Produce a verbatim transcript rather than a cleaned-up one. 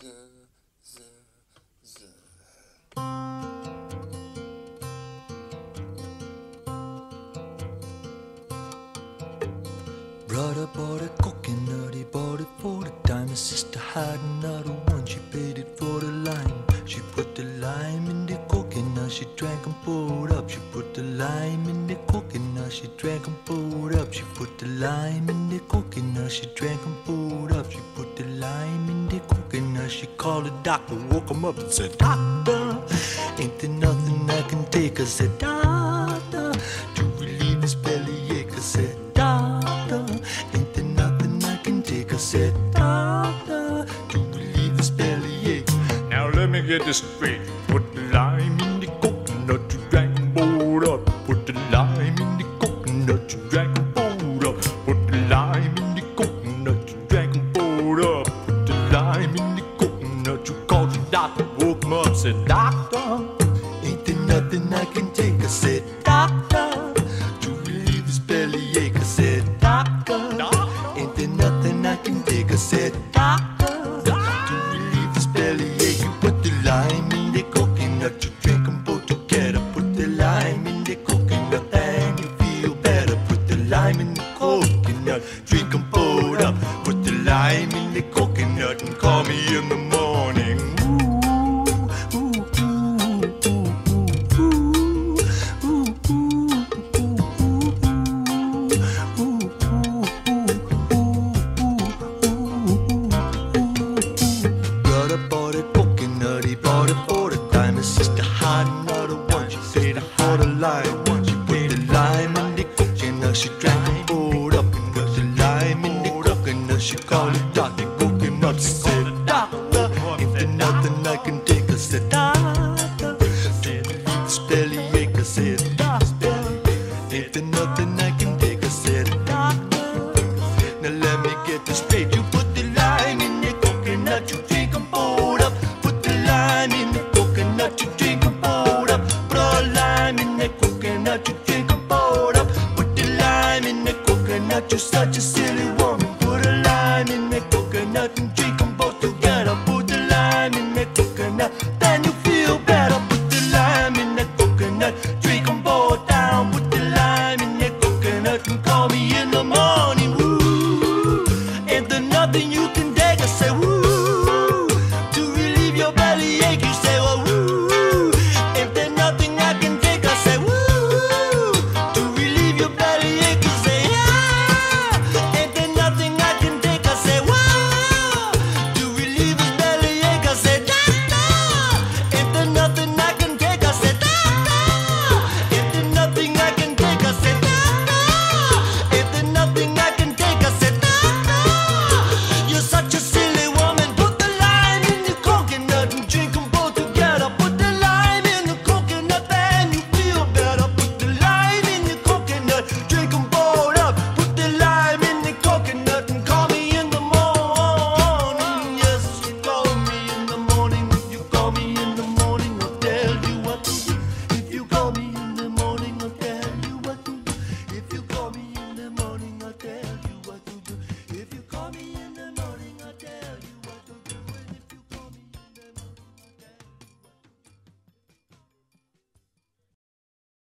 Brother bought a coconut, he bought it for the time. His sister had another one, she paid it for the lime. She put the lime in the coconut, she drank and poured up. She put the lime in the coconut, she drank and poured up. She put the lime in the coconut, she drank and poured up. She put the lime in the coconut, she called the doctor, woke him up and said, "Doctor, ain't there nothing I can take?" I said, "Doctor, to relieve his bellyache." I said, "Doctor, ain't there nothing I can take?" I said, "Doctor, to relieve his bellyache." Now let me get this straight. Put the lime in the coconut, you drank and poured up. Put the lime in the coconut, you drank and poured up. Put the lime in the coconut, you drank and poured up. Put the lime in the coconut, you called the doctor, woke him up, said, "Doctor, Ain't there nothing I can take?" I said, "Doctor, to relieve his bellyache." I said, "Doctor, ain't there nothing I can take?" I said, "Doctor, to relieve his bellyache." You put the lime in the coconut, you drink them both together. Put the lime in the coconut and you feel better. Put the lime in the coconut, drink them both up. Put the lime in the coconut and call me in the morning. Brother bought a coconut, he bought it for the time. His sister had another one, she paid it for the lime. She put the lime in the coconut, she drank and poured up. And put the lime in the coconut, she called it doctor, woke him up. She said, "Doctor, ain't there nothing I can take?" I said, "Doctor, to relieve this bellyache." I said, "Doctor, ain't there nothing I can take?" I said, "Doctor, now let me get this straight. You put the lime in the coconut, you drink and poured up. Put the lime in the coconut, you drink and poured up. Put a lime in the coconut, you drink and poured up. Put the lime in the coconut, you're such a silly